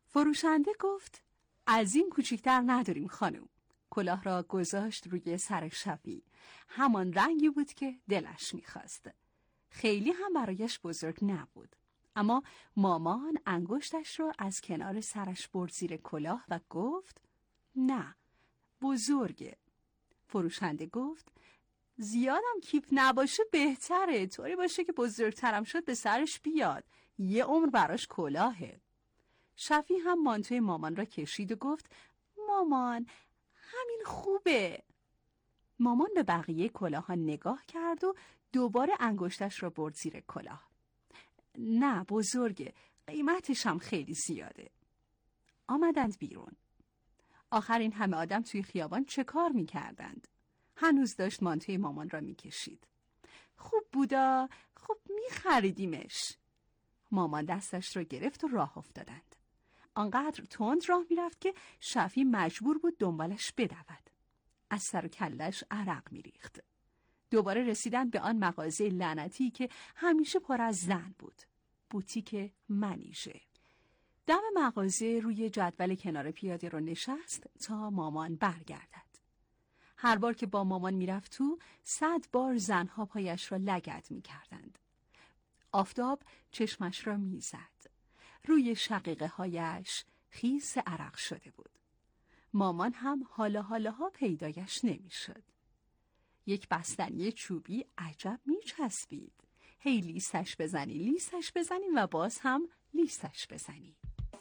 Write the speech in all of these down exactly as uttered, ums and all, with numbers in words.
فروشنده گفت از این کوچکتر نداریم خانم. کلاه را گذاشت روی سر شفی. همان رنگی بود که دلش می‌خواست. خیلی هم برایش بزرگ نبود. اما مامان انگشتش را از کنار سرش برد زیر کلاه و گفت نه، بزرگه. فروشنده گفت زیادم کیپ نباشه بهتره، طوری باشه که بزرگترم شد به سرش بیاد، یه عمر براش کلاهه. شفی هم مانتوی مامان را کشید و گفت مامان همین خوبه. مامان به بقیه کلاه‌ها نگاه کرد و دوباره انگشتش را برد زیر کلاه. نه بزرگه، قیمتش هم خیلی زیاده. آمدند بیرون. آخر این همه آدم توی خیابان چه کار می‌کردند؟ هنوز داشت مانتوی مامان را می‌کشید. خوب بودا، خوب می‌خریدیمش. مامان دستش را گرفت و راه افتادند. آنقدر تند راه می‌رفت که شفی مجبور بود دنبالش بدود. از سر و کلش عرق می‌ریخت. دوباره رسیدند به آن مغازه لعنتی که همیشه پر از زن بود. بوتیک منیژه. دم مغازه روی جدول کنار پیاده رو نشست تا مامان برگردد. هر بار که با مامان میرفت تو، صد بار زنها پایش را لگد میکردند. آفتاب چشمش را میزد. روی شقیقه هایش خیس عرق شده بود. مامان هم حالا حالاها پیدایش نمیشد. یک بستنی چوبی عجب میچسبید. هی لیسش بزنی لیسش بزنی و باز هم لیسش بزنی.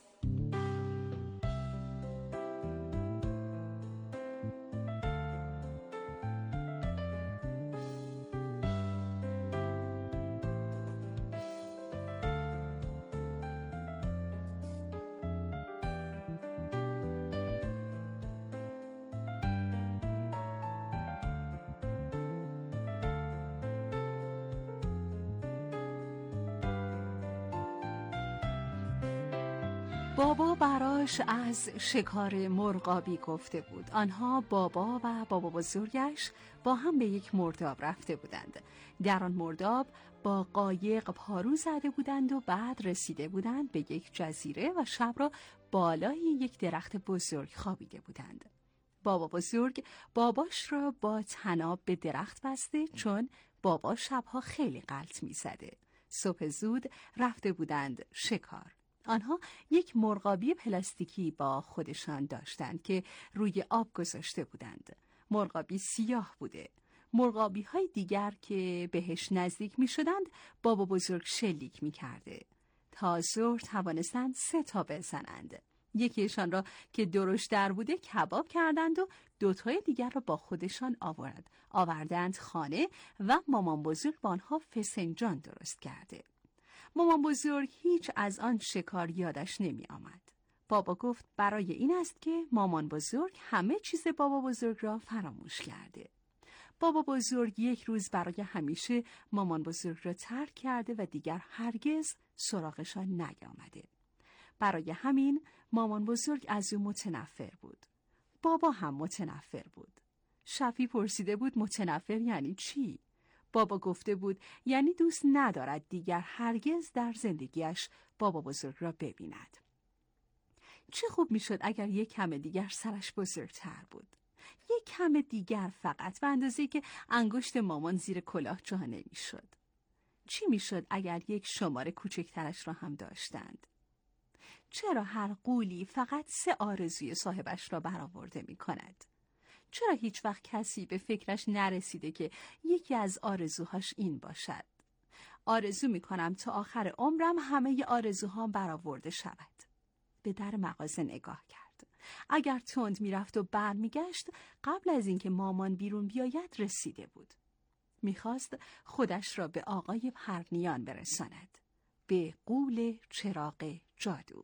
بابا براش از شکار مرغابی گفته بود. آنها بابا و بابا بزرگش با هم به یک مرداب رفته بودند. در آن مرداب با قایق پارو زده بودند و بعد رسیده بودند به یک جزیره و شب را بالای یک درخت بزرگ خوابیده بودند. بابا بزرگ باباش را با طناب به درخت بسته، چون بابا شبها خیلی غلط می زده. صبح زود رفته بودند شکار. آنها یک مرغابی پلاستیکی با خودشان داشتند که روی آب گذاشته بودند. مرغابی سیاه بوده. مرغابی های دیگر که بهش نزدیک می شدند بابا بزرگ شلیک می کرده. تا ظهر توانستند سه تا بزنند. یکیشان را که درشت در بوده کباب کردند و دوتای دیگر را با خودشان آورد. آوردند خانه و مامان بزرگ با آنها فسنجان درست کرده. مامان بزرگ هیچ از آن شکار یادش نمی آمد. بابا گفت برای این است که مامان بزرگ همه چیز بابا بزرگ را فراموش کرده. بابا بزرگ یک روز برای همیشه مامان بزرگ را ترک کرده و دیگر هرگز سراغشان نیامده. برای همین مامان بزرگ از او متنفر بود. بابا هم متنفر بود. شفی پرسیده بود متنفر یعنی چی؟ بابا گفته بود یعنی دوست ندارد دیگر هرگز در زندگیش بابا بزرگ را ببیند. چه خوب میشد اگر یک کم دیگر سرش بزرگتر بود. یک کم دیگر فقط، به اندازه‌ای که انگشت مامان زیر کلاه جا نمیشد. چی میشد اگر یک شماره کوچکترش را هم داشتند؟ چرا هر غولی فقط سه آرزوی صاحبش را برآورده می کند؟ چرا هیچ وقت کسی به فکرش نرسیده که یکی از آرزوهاش این باشد؟ آرزو می کنم تا آخر عمرم همه آرزوهام برآورده شود. به در مغازه نگاه کرد. اگر تند می رفت و بر می گشت قبل از اینکه مامان بیرون بیاید رسیده بود. می خواست خودش را به آقای پرنیان برساند. به غول چراغ جادو.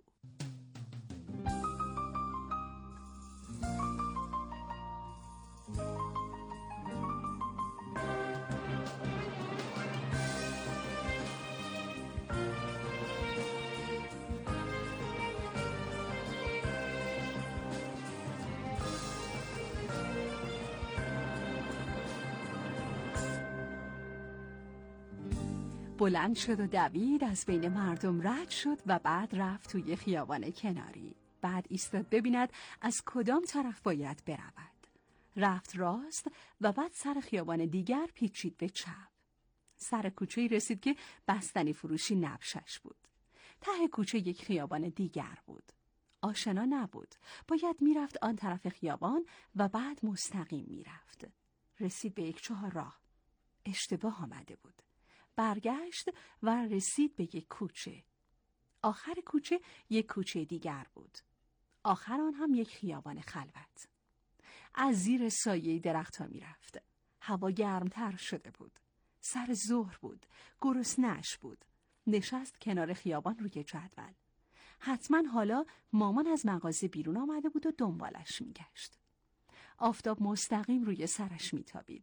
بلند شد و دوید، از بین مردم رد شد و بعد رفت توی خیابان کناری. بعد ایستاد ببیند از کدام طرف باید برود. رفت راست و بعد سر خیابان دیگر پیچید به چپ. سر کوچه‌ای رسید که بستنی فروشی نبشش بود. ته کوچه یک خیابان دیگر بود. آشنا نبود. باید میرفت آن طرف خیابان و بعد مستقیم میرفت. رسید به یک چهارراه. اشتباه آمده بود. برگشت و رسید به یک کوچه. آخر کوچه یک کوچه دیگر بود. آخر آن هم یک خیابان خلوت. از زیر سایه درخت‌ها میرفت. هوا گرمتر شده بود. سر ظهر بود. گرسنه‌اش بود. نشست کنار خیابان روی جدول. حتما حالا مامان از مغازه بیرون آمده بود و دنبالش میگشت. آفتاب مستقیم روی سرش میتابید.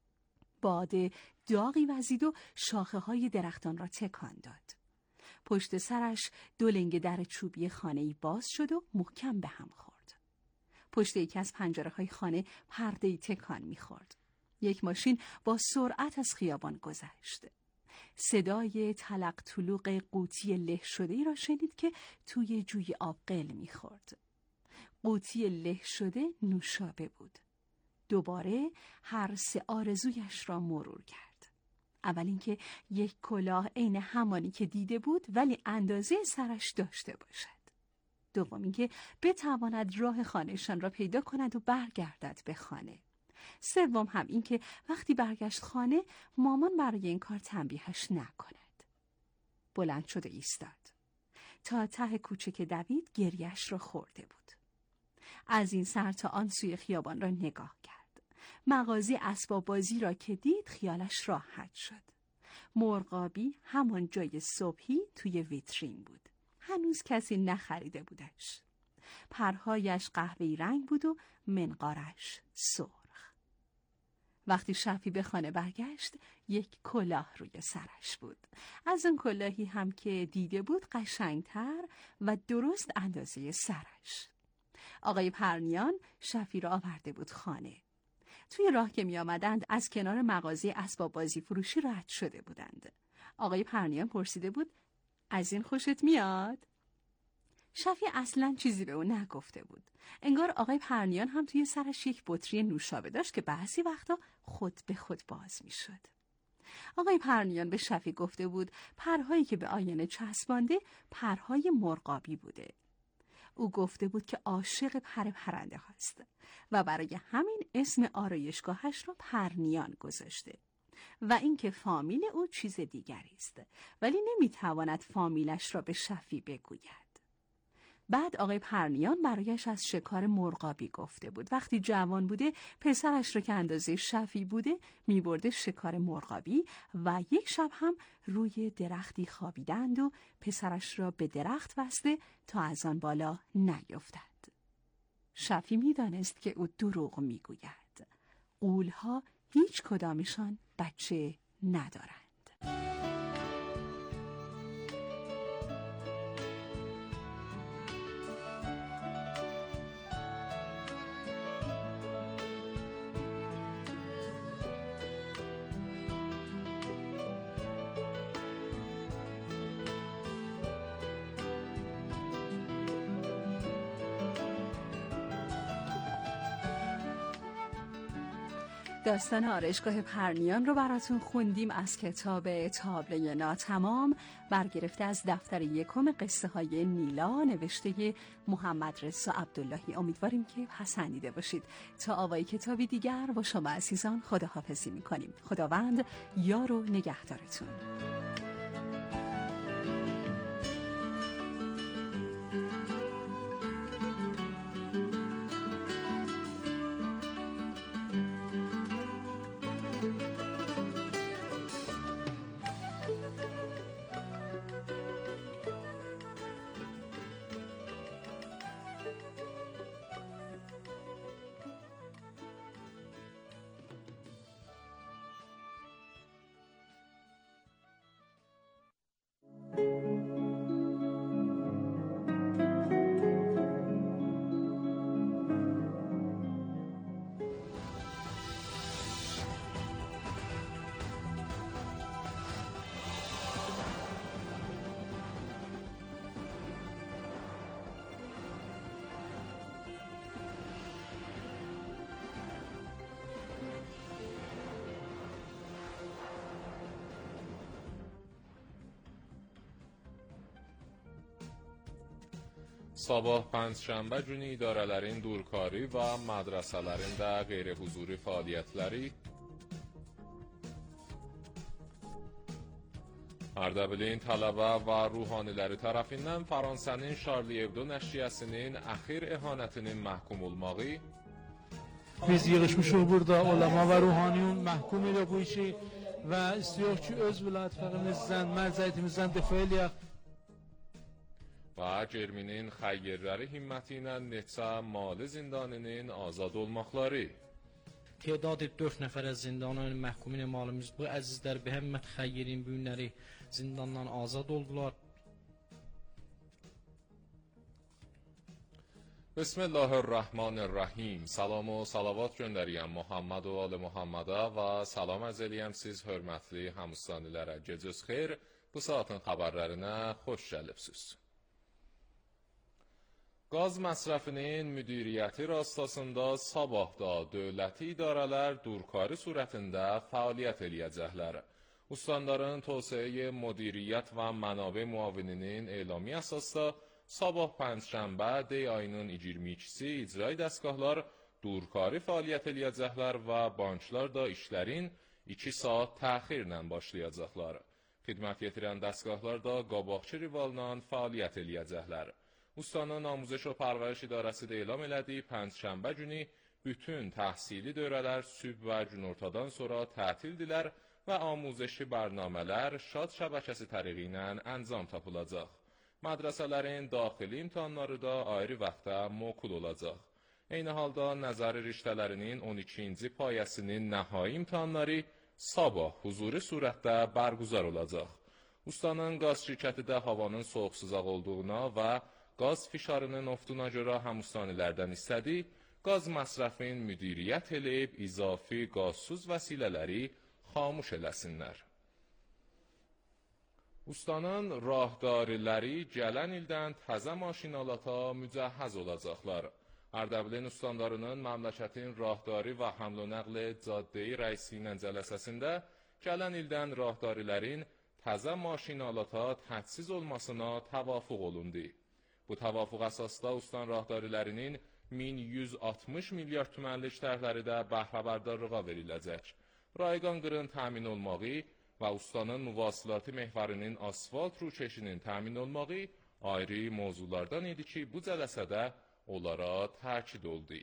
باد داغی وزید و شاخه های درختان را تکان داد. پشت سرش دو لنگه در چوبی خانه‌ای باز شد و محکم به هم خورد. پشت یکی از پنجره های خانه پرده‌ای تکان میخورد. یک ماشین با سرعت از خیابان گذشت. صدای تلق طلوق قوطی له شده‌ای را شنید که توی جوی آب قل میخورد. قوطی له شده نوشابه بود. دوباره هر سه آرزویش را مرور کرد. اول اینکه یک کلاه عین همانی که دیده بود ولی اندازه سرش داشته باشد. دوم اینکه بتواند راه خانه‌شان را پیدا کند و برگردد به خانه. سوم هم این که وقتی برگشت خانه مامان برای این کار تنبیهش نکند. بلند شد و ایستاد. تا ته کوچه که دوید گریه‌اش را خورده بود. از این سر تا آن سوی خیابان را نگاه کرد. مغازه اسباب بازی را که دید خیالش راحت شد. مرغابی همان جای صبحی توی ویترین بود. هنوز کسی نخریده بودش. پرهایش قهوه‌ای رنگ بود و منقارش سرخ. وقتی شفی به خانه برگشت یک کلاه روی سرش بود. از اون کلاهی هم که دیده بود قشنگتر و درست اندازه سرش. آقای پرنیان شفی را آورده بود خانه. توی راه که می آمدند از کنار مغازه اسباب بازی فروشی رد شده بودند. آقای پرنیان پرسیده بود از این خوشت میاد؟ شفی اصلاً چیزی به او نگفته بود. انگار آقای پرنیان هم توی سرش یک بطری نوشابه داشت که بعضی وقتا خود به خود باز می شد. آقای پرنیان به شفی گفته بود پرهایی که به آینه چسبانده پرهای مرغابی بوده. او گفته بود که عاشق پر پرنده هاست و برای همین اسم آرایشگاهش را پرنیان گذاشته و اینکه فامیل او چیز دیگری است ولی نمیتواند فامیلش را به شفی بگوید. بعد آقای پرنیان برایش از شکار مرغابی گفته بود. وقتی جوان بوده پسرش را که اندازه شفی بوده میبرده شکار مرغابی و یک شب هم روی درختی خوابیدند و پسرش را به درخت بسته تا از آن بالا نیفتد. شفی میدانست که او دروغ میگوید. غول‌ها هیچ کدامشان بچه ندارند. داستان آرایشگاه پرنیان رو براتون خوندیم از کتاب تابلوی ناتمام برگرفته از دفتر یکم قصه های نیلا نوشته محمد رضا عبداللهی. امیدواریم که پسندیده باشید. تا آوای کتابی دیگر با شما عزیزان خداحافظی میکنیم. خداوند یار و نگهدارتون. Sabah pəncşənbə günü idarələrin durkari və mədrəsələrin də qeyri-huzuri fəaliyyətləri, Ərdəbilin tələbə və ruhaniləri tərəfindən Fransa'nın Charlie Hebdo nəşriyyəsinin əxir ehanətinin məhkum olmağı, biz yığışmışıq burada ulema və ruhaniyun məhkum ilə bu işi və istiyor ki, öz vilayət fəqimizdən, mərcəyitimizdən dəfə eləyək. Və Cerminin xəyyirləri himməti ilə neçə mali zindanının azad olmaqları. Tədadı dörd nəfər az zindanın məhkumin malımız bu əzizlər bi həmmət xəyyirin bu günləri zindandan azad oldular. Bismillahirrahmanirrahim. Salam və salavat göndəriyəm Muhammed və ali Muhammeda və salam ərz eləyəm siz hörmətli həmüstanilərə. Gecəz xeyr, bu saatın xəbərlərinə xoş gəlibsiz. Qaz məsrəfinin müdiriyyəti rastasında sabahda dövləti idarələr durkari surətində fəaliyyət eləyəcəklər. Ustandarın Tövsiyə Müdiriyyət və Mənabə Müavininin elami əsasda sabah pəncşənbə dey ayının iyirmi ikisi icra dəstgahlar durkari fəaliyyət eləyəcəklər və banklar da işlərin iki saat təxirlə başlayacaqlar. Xidmət yetirən dəstgahlar da qabaqçı rivalla fəaliyyət eləyəcəklər. Ustanın Amuzəş və Pərvəriş İdarəsi də elan elədiyi pəncşənbə günü bütün təhsili dövrələr sübh və günortadan sonra tətildirlər və amuzəşi bərnamələr şad şəbəkəsi təriqi ilə əncam tapılacaq. Mədrəsələrin daxili imtahanları da ayrı vaxtda mokul olacaq. Eyni halda nəzəri riştələrinin on ikinci payəsinin nəhai imtahanları sabah huzuri surətdə bərgüzar olacaq. Ustanın qaz şirkəti də havanın soğuq-sızaq olduğuna və qaz fişarının oftuna görə həmüstanilərdən istədi, qaz məsrəfin müdiriyyət eləyib izafi qazsuz vəsilələri xamuş eləsinlər. Ustanın rahdariləri gələn ildən təzə maşinalata mücəhəz olacaqlar. Ərdəbilin ustandarının məmləkətin rahdari və həml və nəql caddeyi rəisi ilə cələsəsində gələn ildən rahdarilərin təzə maşinalata təhsiz olmasına təvafuq olundu. Bu təvafuq əsasda ustan rahdarilərinin min yüz altmış milyard tümənlik tərhləri də bəhrəbərdarlığa veriləcək. Rayqan qırın təmin olmağı və ustanın müvasilatı məhvərinin asfalt rukeşinin təmin olmağı ayrı mövzulardan idi ki, bu cələsədə onlara təkid oldu.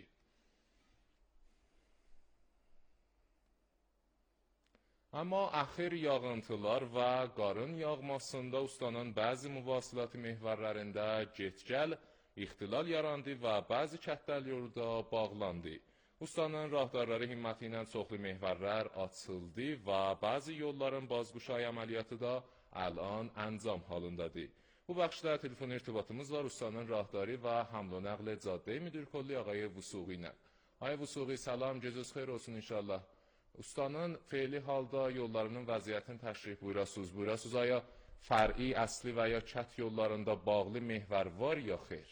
Amma əxir yağıntılar və qarın yağmasında ustanın bəzi müvasilatı məhvərlərində get-gəl, ixtilal yarandı və bəzi kəndlər yolda bağlandı. Ustanın rahdarları himməti ilə çoxlu məhvərlər açıldı və bəzi yolların bazquşay əməliyyatı da əlan əncam halındadır. Bu bəxşdə telefon irtibatımız var ustanın rahdarı və həml və nəql caddə müdir kolli ağay Vusuği ilə. Ay Vusuği, salam, gecəz xeyr olsun inşallah. Ustanın feili halda yollarının vəziyyətini təşrih buyurasınız. Buyurasınız, aya fər'i, əsli və ya kət yollarında bağlı məhvər var ya xeyr?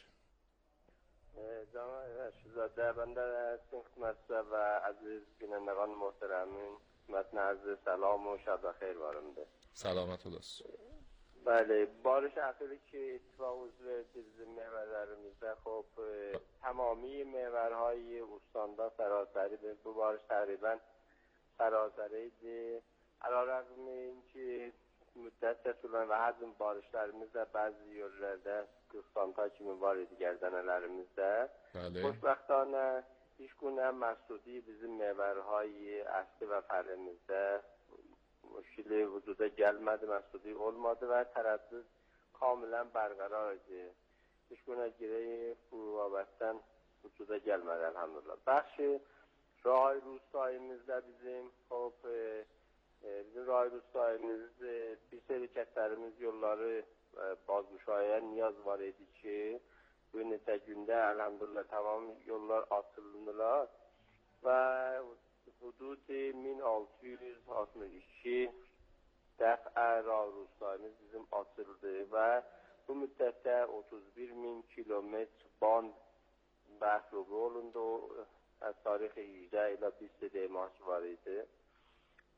Cənab Rəşidzadə, bəndə sizin xidmətçə və əziz binəndəqan muhtərəmin xidmətinə əziz salam və şəb və xeyr varımdır. Salamat olasın. Bəli, barış əxiri ki, ittifaq uz verdi bizim məhvərlərimizdə, xop, tamami məhvərهای ustandə sərasəridir. Bu barış təqribən sərasəriydi. Ələ-rəğm ki, müddət çətulan və həzm barışlarımız da bəzi yerlərdə qırxsanta kimi var idi gərdənələrimizdə. Xoşbəxtانه hiç günə məsudi bizim məhvərhay əsli və fərrimizdə müşkili vücuda gəlmədi, məsudi olmadı və tərəddüd kamilən bərqərar idi. Hiç günə girəyik, bu babətdən vücuda gəlmədi, elhamdülillah. Bəxşi Rahay Rusayimizdə bizim hop, e, e, bizim Rahay Rusayimizdə bir seri kətlərimiz yolları e, bazquşaya niyaz var idi ki, bu neçə gündə elhamdülillah tamam yollar açıldılar və hudud min altı yüz altmış iki dəfə Rahay Rusayimiz bizim açıldı və bu müddətdə otuz bir min kilometr band bəhrubu olundu. از تاریخ هجده الی بیست دیماش var idi.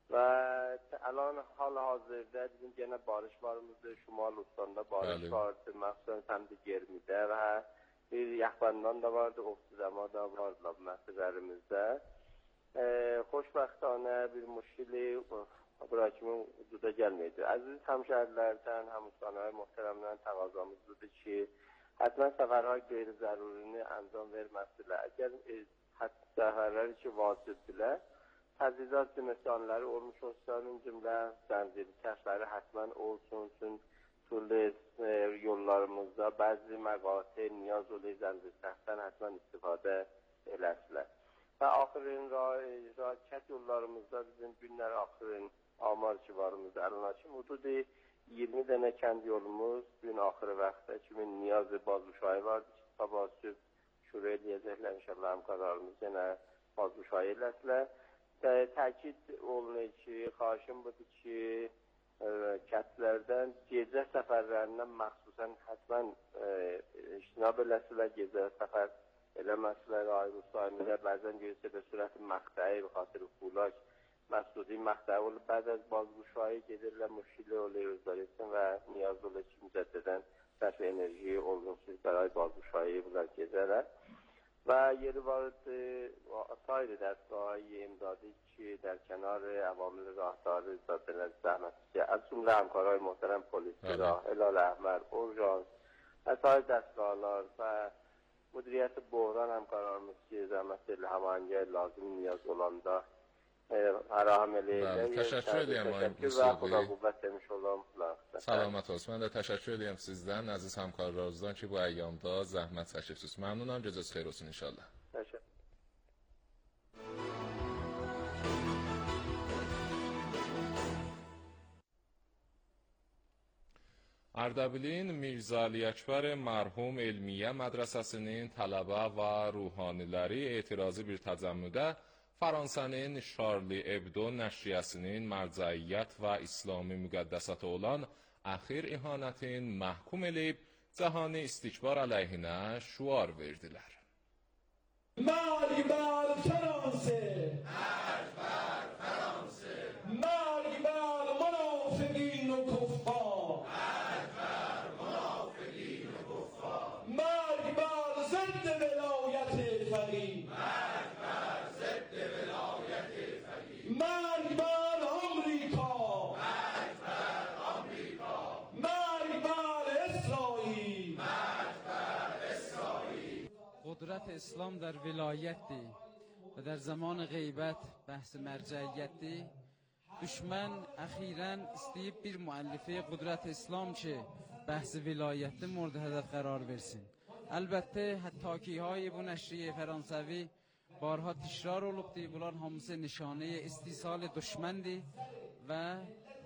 و الان حال حاضرده دیدیم گنه بارش بارمızda شمال استاندا بارش vardı مخصوصا سمت گرمیده و bir یخبندان da vardı افتزما da vardı meselerimizde. Xoşbəxtانه bir müşkili bura kimi vücuda gəlməydi. Əziz həmşəhərlərdən, həmüstanlar möhtərəmdən təqazamız budur ki, hətmən səfərlər qeyri-zərurini anlam verməsinlər. Əgər səfərlər ki vacibdirlər, təzyidat cümləstanları olmuş olsanın cümlə zənciri kəşləri hətmən olsun. Çünki türlü yollarımızda bəzi məqatə niyaz olur zəncir kəşdən hətmən istifadə eləsinlər. Və axırın rakət yollarımızda bizim günlər axırın amar civarımızda əlinaçım hududu iyirmi dənə kənd yolumuz gün axırı vaxtda kimin niyazı bazuşayı vardı ki, sabah süb şura eləyəcəklər inşallah həmkarlarımız yenə bazuşayı eləsilər. Təkid olunur ki, xaşım budur ki, kəndlərdən gecə səfərlərindən məxsusən hətmən iştinab eləsilər, gecə səfər eləməsilər, ayrı sayımıza bəzən görsə də sürəti məqtəyi və xatırı xulak məsudi məqtəyi olur. Bəz az bazguşayı gedirlər, müşkili oluyor özləri üçün və niyaz olur ki, mücəddədən sərf enerjiyi olgunsuz bəray bazguşayı bunlar gezərlər. Və yeri vardı, sayılı dəstgahı imdadı ki, در کنار عوامل راهداری زادلر زحمتی از جمله همکارای محترم پلیس راه هلال احمر اورژانس اسای دستگاهlar و مدیریت بحران همکارlarımız ki zahmet ile هماهنگی لازم نیاز olanda فراهم eləyirlər. Təşəkkür edirəm Ayın Musavi. Salamat olsun. Mən də təşəkkür edirəm sizdən, əziz həmkarlarınızdan ki, bu əyyamda zəhmət çəkibsiniz. Məmnunam, gecəniz xeyir olsun inşallah. Təşəkkür. Ərdəbilin Mirzə Ali Əkbər mərhum Elmiyə Mədrəsəsinin tələbə və ruhaniləri etirazı bir təcəmmüdə Fransa'nın Charlie Hebdo nəşriyyəsinin mərcəiyyət və İslami müqəddəsatı olan əxir ihanətin məhkum eləyib, cəhani istikbar əleyhinə şüar verdilər. Marg bər Fransa! Marg bər Fransa! Marg bər munafiqin و kuffar! Marg bər munafiqin و kuffar! Marg bər ضد ولایت فقیه! Marg bər ضد ولایت فقیه! Marg bər آمریکا! Marg bər آمریکا! Marg bər اسرائیل! Marg bər اسرائیل! قدرت اسلام در ولایتی و در زمان غیبت بحث مرجعیتی دشمن اخیراً استیب bir müəllife قدرت اسلام چه بحث ولایت مورد هدف قرار versin. البته حتی های bu نشریه فرانسوی بارها تکرار olubdu. Bunlar hamısı nişanه استیصال دشمندی و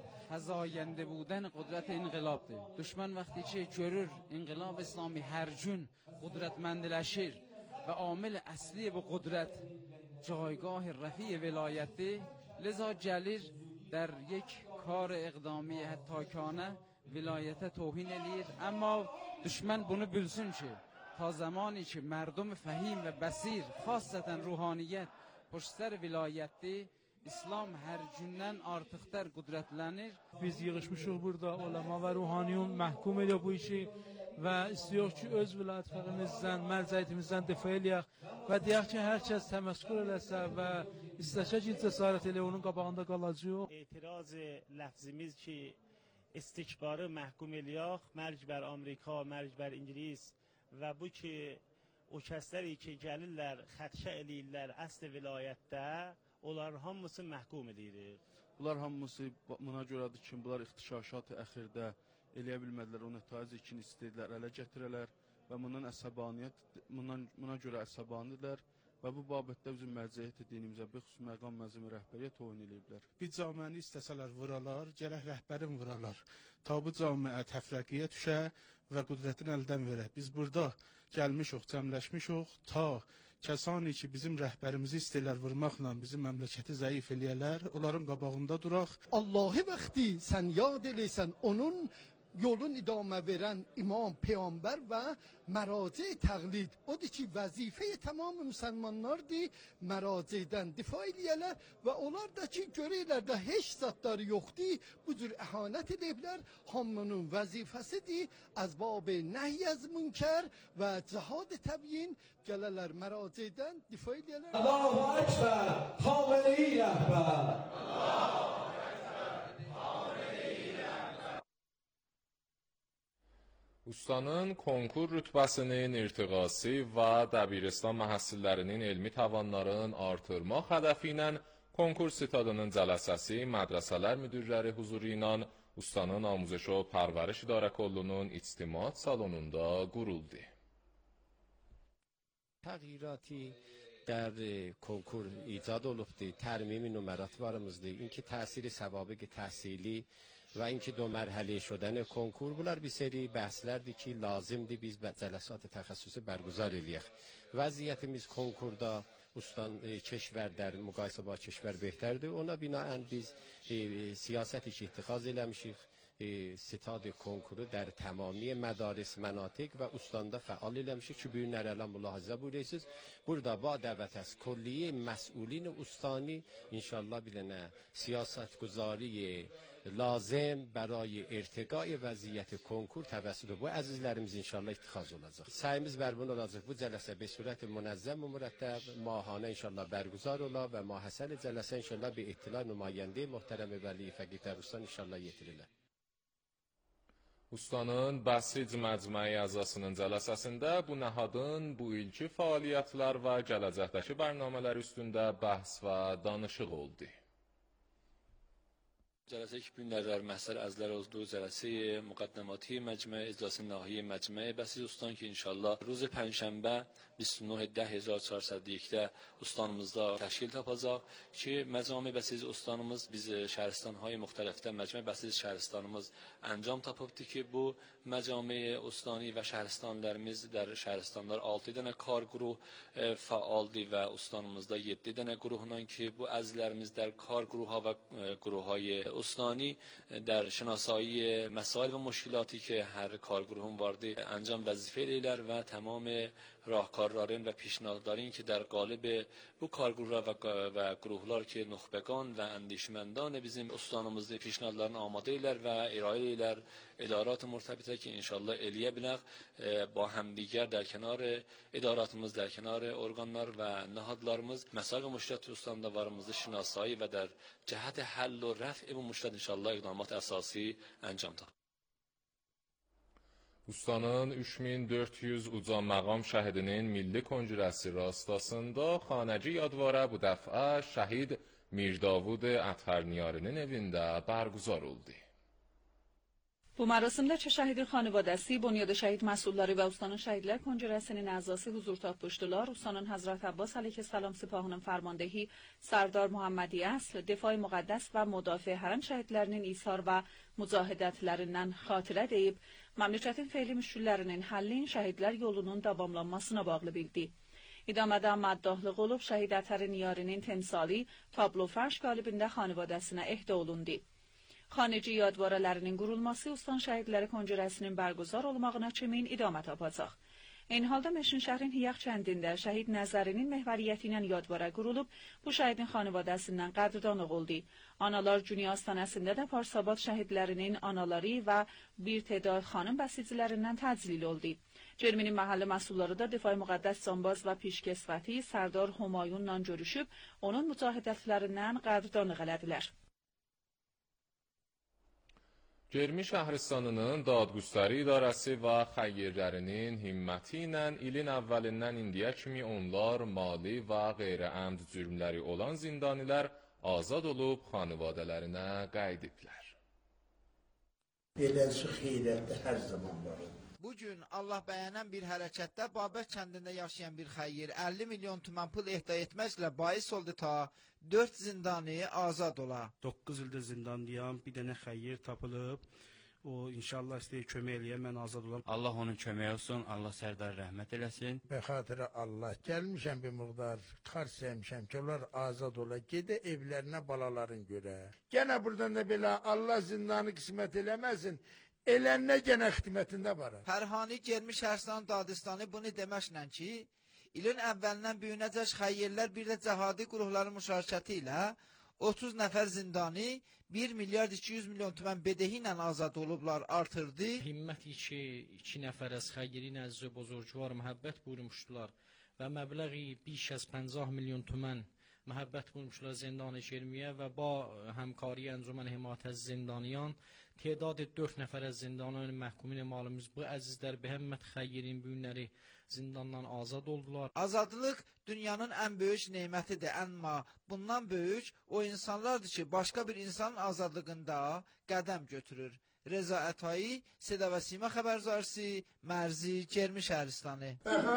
فزاینده بودن قدرت انقلابdır. Düşman vaqti ki görür inqilab İslami hər gün qudretməndiləşir və amil əsli bu qudret جایگاه رفیع ولایتی لذا gəlir در یک کار اقدامی həttakanə vilayətə توهین eləyir. Amma düşman bunu bilsin ki ta zamani ki mردم fəhim və bəsir xassətən ruhaniyyət puşsər vilayətli İslam hər gündən artıqdır qudretlənir. Biz yığışmışıq burada ulema və ruhaniyun məhkum elə bu işi və istiyoruz ki öz vilayət fəqimizdən, mərcəyitimizdən dəfə eləyək və deyək ki hər kəs təməskür eləsə və istəsə ki cəsarət elə onun qabağında qalacaq. etiraz lafzimiz ki istikbarı məhkum eləyək, mərc bər Amerika, mərc bər İngiliz və bu ki o kəsləri ki gəlirlər, xədşə eləyirlər əsl vilayətdə onlar hamısı məhkum edilir. Bunlar hamısı buna görədir ki, bunlar ixtişaşat-ı əxirdə eləyə bilmədilər, o nətaiz ikini istədilər, ələ gətirələr və bundan əsəbaniyyət, bundan, buna görə əsəbanidirlər və bu babətdə bizim mərcəiyyət dinimizə bir xüsus məqam məzimi rəhbəriyyət oyun eləyiblər. Bir caməni istəsələr vuralar, gərək rəhbərin vuralar. Ta bu camiə təfrəqiyə düşə və qudrətin əldən verək. Biz burada gəlmişik, cəmləşmişik, ta kəsani ki bizim rəhbərimizi istəyirlər vurmaqla bizim məmləkəti zəif eləyələr, onların qabağında duraq. Allahı vaxti sən yad eləysən, onun yolun idame veren imam, peygamber ve meraci təqlid. Odur ki, vəzifəyə tamam müsəlmanlardır, məracədən difa eləyərlər və onlar da ki, görürlər də heç zatları yoxdur, bu cür əhanət ediblər. Hamının vəzifəsidir, əzbab nəhy az münkər və cihad təbyin gələrlər məracədən difa eləyərlər. Allahu Ekber, Xameneyi rəhbər. Ustanın konkur rütbəsinin irtiqası və dəbiristan məhəssəllərinin elmi tavanların artırmaq hədəfi ilə konkur sitadının cələsəsi mədrəsələr müdürləri huzuru ilə ustanın Amuzş və Pərvəriş İdarə Kollunun ictimai salonunda quruldu. تغییراتی در کنکور ایجاد olubdu. ترمیم نمرات varımızdı. اینکه تاثیر سوابق تحصیلی و اینکه دو مرحله شدن کنکور bunlar bir seri bəhslərdir ki, lazımdır biz cələsat təxəssüsü bərgüzar eləyək. Vəziyyətimiz konkurda ustan keşvərlər müqayisə با keşvər behtərdir. Ona binaən biz e, siyasəti ki ittixaz eləmişik. E, ستاد کنکورو در تمامی مدارس مناطق و استاندا فعال eləmişik ki, bu günlər الان mülahizə buyuruyorsunuz. Burada با دعوت از کلیه مسئولین استانی انشالله bir dənə siyasət guzari lazım برای ارتقاء vəziyyət konkur təvəssütü bu əzizlərimiz inşallah ittixaz olacaq. Səyimiz bər bunu olacaq. Bu cələsə به صورت منظم و مرتب ماهانه انشالله برگزار ola və mahəsəl cələsə inşallah به اطلاع نماینده محترم ولی فقیه Ruslan inşallah yetirilir. Ustanın Bəsic Məcməyi əzasının cələsəsində bu nəhadın bu ilki fəaliyyətlər və gələcəkdəki bərnamələr üstündə bəhs və danışıq oldu. جلسه که بین در محضر ازلر از دو جلسه مقدماتی مجمع اجلاس نهایی مجمع بسیج استان که انشالله روز پنجشنبه بیست و نه ده هزار و چهارصد و یک استانımızda təşkil tapacaq ki, məcmع بسیج استانımız biz şəhərstanهای مختلفdə məcmع بسیج şəhərstanımız əncam tapıbdı ki, bu məcmع استانی və şəhərstanlarımız در şəhərstanlar altı dənə kar quruh fəaldır və ustanomuzda yeddi dənə quruhla ki, bu əzlərimiz در kar quruha və quruhهای استانی در شناسایی مسائل و مشکلاتی که هر کارگروهون وارد انجام وظیفه ایلر و تمام راهکارداران و پیشنهاددارین که در قالب bu کارگروه و و گروهlar که نخبگان و اندیشمندان bizim استانımızda پیشنهادlarını آماده ایلر و ارائه ایلر ادارات مرتبطه که انشالله الیه بلغ با همدیگر در کنار اداراتımız در کنار ارگانlar و نهادlarımız مسائل و مشکلات استانında varımızı şinasایی و در جهت حل و رفع bu مشکلات انشالله اقدامات اساسی انجام داد. Ustanın üç min dörd yüz uca məqam şəhidinin milli kongresi rastasında xanəci yadvarə bu dəfə şəhid Mirdavud Ətərniyarinin evində bərgüzar oldu. Bu mərasimdə çə şəhidin xanivadəsi, Bunyad şəhid məsulları və Ustanın Şəhidlər Kongrəsinin əzası huzur tapmışdılar. Ustanın Həzrət Abbas əleyhissalam Sipahının fərmandehi Sardar Muhammadi Əsl, Difai Müqəddəs və Müdafiə Hərəm şəhidlərinin ishar və mücahidətlərindən xatirə deyib, məmləkətin feyli müşküllərinin həllin şəhidlər yolunun davamlanmasına bağlı bildi. İdamədə məddahlıq olub, şəhid Ətərniyarinin temsali tablo fərş qalibində xanivadəsinə ehdə olundu. Xanəci yadvarələrinin qurulması Ustan Şəhidləri Kongrəsinin bərgüzar olmağına kimin idamə tapacaq. Eyni halda Meşin şəhrin Hiyaq kəndində şəhid Nəzərinin məhvəriyyəti ilə yadvarə qurulub, bu şəhidin xanivadəsindən qədrdanlıq oldu. Analar Cüniya Astanəsində də Parsabad şəhidlərinin anaları və bir tədad xanım bəsicilərindən təclil oldu. Cerminin məhəllə məsulları da Difai Müqəddəs Canbaz və Pişkesvəti Sərdar Humayunla görüşüb, onun mücahidətlərindən qədrdanlıq elədilər. Germi şəhristanının Dadqüstəri İdarəsi və xəyyirlərinin himməti ilə ilin əvvəlindən indiyə kimi onlar mali və qeyri-əmd cürmləri olan zindanilər azad olub xanivadələrinə qayıdıblar. Beləsi xeyrətdə hər zaman var. Bugün Allah bəyənən bir hərəkətdə Babək kəndində yaşayan bir xəyyir əlli milyon tümən pul ehda etməklə bais oldu ta dörd zindani azad ola. doqquz ildir zindandayam, bir dənə xəyyir tapılıb. O inşallah istəyir kömək eləyəm, mən azad olam. Allah onun kömək olsun, Allah Sərdar rəhmət eləsin. Bə xatirə Allah, gəlmişəm bir miqdar, xarc eləmişəm ki, onlar azad ola, gedə evlərinə balaların görə. Gənə buradan da belə Allah zindanı qismət eləməsin. Elə nə gənə xidmətində var. Pərhani Germi Şəhristan Dağistani bunu deməklə ki, ilin əvvəlindən bu günəcək xəyyərlər bir də cəhadi qurumların müşarikəti ilə otuz nəfər zindani bir milyard iki yüz milyon tümən bedehi ilə azad olublar, artırdı. Himməti ki, iki nəfər az xəyyərin əziz buzurcular məhəbbət buyurmuşdular və məbləği بیش از پنجاه milyon tümən məhəbbət buyurmuşlar zindani Germiyə və ba həmkari Əncümən Himayət az Zindaniyan تعداد dörd nəfər az zindanın məhkumin malımız bu əzizlər bəhəmmət xəyyirin bu günləri zindandan azad oldular. Azadlıq dünyanın ən böyük nemətidir, amma bundan böyük o insanlardır ki, başqa bir insanın azadlığında qədəm götürür. Reza Ətai, Seda və Sima xəbərdarisi, Mərzi, Germi Şəhristanı.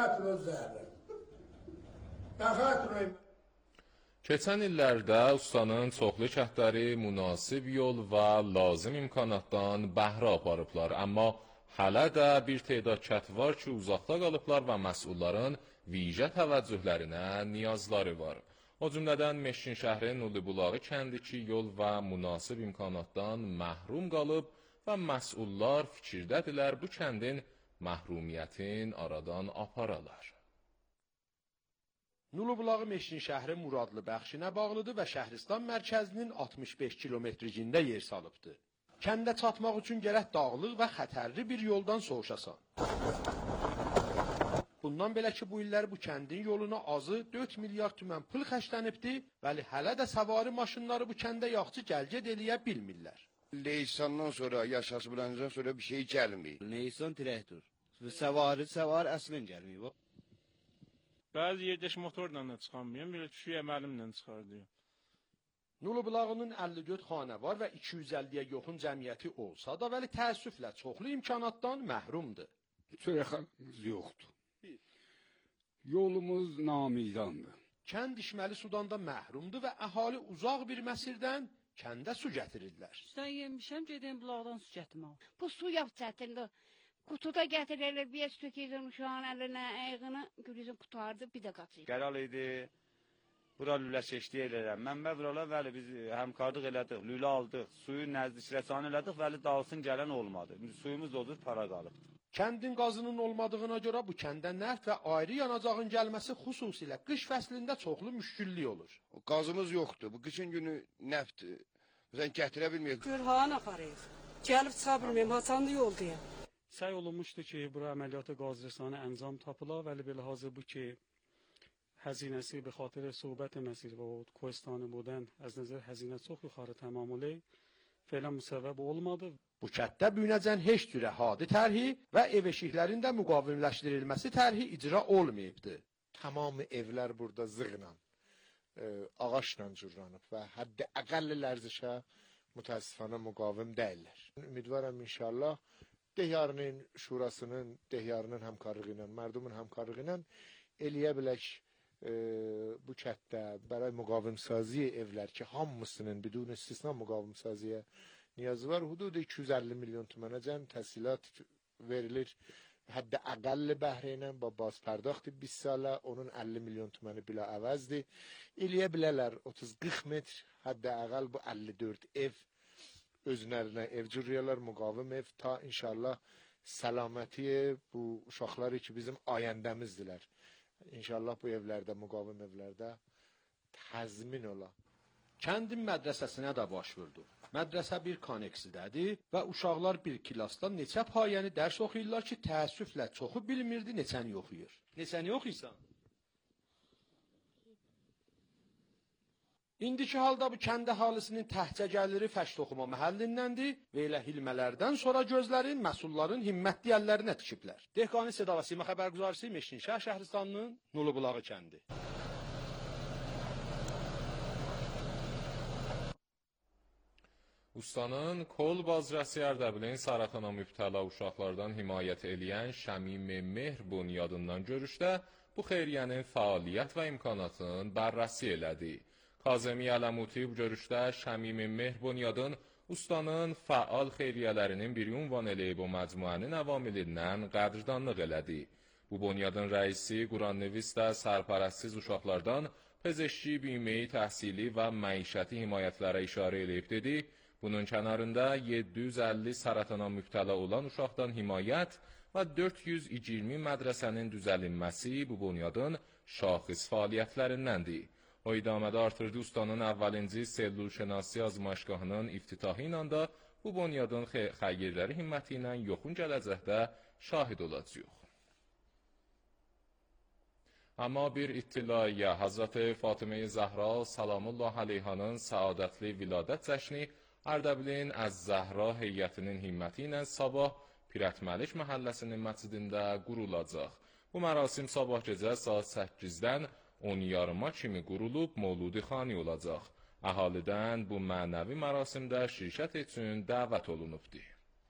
Keçən illərdə ustanın çoxlu kəndləri münasib yol və lazım imkanatdan bəhrə aparıblar. Amma hələ də bir tədad kənd var ki, uzaqda qalıblar və məsulların vicə təvəccühlərinə niyazları var. O cümlədən Meşin şəhri Nulubulağı kəndi ki, yol və münasib imkanatdan məhrum qalıb və məsullar fikirdədirlər bu kəndin məhrumiyyətin aradan aparalar. Nulubulağı Meşin şəhri Muradlı bəxşinə bağlıdır və Şəhristan mərkəzinin altmış beş kilometricində yer salıbdır. Kəndə çatmaq üçün gərək dağlıq və xətərli bir yoldan soğuşasan. Bundan belə ki, bu illər bu kəndin yoluna azı dörd milyard tümən pul xərclənibdir, bəli hələ də səvari maşınları bu kəndə yaxçı gəlgəd eləyə bilmirlər. Leysandan sonra, yaşası biləndən sonra bir şey gəlmir. Leysan direktor. Səvari, səvar əslən gəlmir. Bəzi yerdeş motorla da çıxanmıyım, belə düşüyə əməlimlə çıxar diyor. Nulubulağının əlli dörd xanə var və iki yüz əlliyə yoxun cəmiyyəti olsa da, vəli təəssüflə çoxlu imkanatdan məhrumdur. Çörəximiz yoxdur. Yolumuz namidandır. Kənd içməli sudan da məhrumdur və əhali uzaq bir məsirdən kəndə su gətirirlər. Sən yemişəm, gedin bulaqdan su gətirməm. Bu su yox çətindir. Kutuda gətirirlər, bir stökizin uşağın əlinə, ayağını, gülüzün qutardı, bir də qaçıyır. Qəral idi, bura lülə seçdi eləyirəm. Mənbə buralar, vəli biz həmkarlıq elədik, lülə aldıq, suyu nəzdişrəsanı elədik, vəli dağılsın gələn olmadı. Suyumuz odur, para qalıb. Kəndin qazının olmadığına görə bu kəndə nəft və ayrı yanacağın gəlməsi xüsusilə qış fəslində çoxlu müşküllük olur. O qazımız yoxdur, bu qışın günü nəft, məsələn, gətirə bilməyək. Gürhan aparıyıq, gəlib çıxa bilməyəm, haçanlı yol deyə. Səy olunmuşdu ki, bura əməliyyatı qazrəsanə əncam tapıla, vəli belə hazır bu ki, həzinəsi bir xatirə sohbət məsir və o Kohistanı budən az nəzər həzinə çox yuxarı tamam olay, fələn müsəvvəb olmadı. Bu kənddə büyünəcən heç cürə hadi tərhi və ev eşiklərin də müqavimləşdirilməsi tərhi icra olmayıbdır. Tamam evlər burada zığla, e, ağaçla cürlanıb və həddi əqəlli lərzişə mütəəssifənə müqavim deyirlər. Ümidvaram inşallah Dehyarının şurasının, dehyarının həmkarlığı ilə, mərdumun həmkarlığı ilə eləyə bilək e, bu kənddə bəray müqavimsaziyə evlər ki, hamısının bidun istisna müqavimsaziyə niyazı var. Hudud iki yüz əlli milyon tümənəcən təhsilat verilir. Həddə əqəlli bəhrə ilə, baz pərdaxtı بیست salə, onun əlli milyon tüməni bilə əvəzdir. Eləyə bilələr otuz qırx metr, həddə əqəl bu əlli dörd ev özlərinə ev cürüyorlar, müqavim ev ta inşallah səlamətiyə bu uşaqları ki bizim ayəndəmizdirlər. İnşallah bu evlərdə, müqavim evlərdə təzmin ola. Kəndin mədrəsəsinə də baş vurdu. Mədrəsə bir koneksidədir və uşaqlar bir kilasda neçə payəni dərs oxuyurlar ki, təəssüflə çoxu bilmirdi neçəni oxuyur. Neçəni oxuyursan? İndiki halda bu kənd əhalisinin təhcə gəliri fəşd oxuma məhəllindəndir və elə hilmələrdən sonra gözlərin məsulların himmətli əllərinə tikiblər. Dehqani Seda və Sima xəbərgüzarisi Meşinşah Şəhristanının Nulubulağı kəndi. Ustanın kol bazrəsi Ərdəbilin Saraxana mübtəla uşaqlardan himayət eləyən Şəmim Mehr bunyadından görüşdə bu xeyriyyənin fəaliyyət və imkanatını bərrəsi elədi. Kazemi Ələmuti bu görüşdə Şəmim Mehr bunyadın ustanın fəal xeyriyyələrinin bir ünvan eləyib o məcmuənin əvamilindən qədrdanlıq elədi. Bu bunyadın rəisi Quran-Nevis də sərpərəstsiz uşaqlardan pezeşki, büyüməyi, təhsili və məişəti himayətlərə işarə eləyib dedi. Bu Bunun kənarında yeddi yüz əlli saratana mübtəla olan uşaqdan himayət və dörd yüz iyirmi mədrəsənin düzəlinməsi bu bunyadın şaxis fəaliyyətlərindəndir. O idamədə artırdı ustanın əvvəlinci sellulşənasi azmayışgahının iftitahı ilə də bu bunyadın xəyrləri himməti ilə yoxun gələcəkdə şahid olacaq. Amma bir ittilaiyə Hazreti Fatıma-i Zəhra Salamullah Aleyhanın səadətli viladət cəşni Ərdəbilin Əz-Zəhra heyətinin himməti ilə sabah Pirətməlik məhəlləsinin məscidində qurulacaq. Bu mərasim sabah gecə saat səkkizdən on yarıma kimi qurulub Mövludi xani olacaq. Əhalidən bu mənəvi mərasimdə şirkət üçün dəvət olunubdur.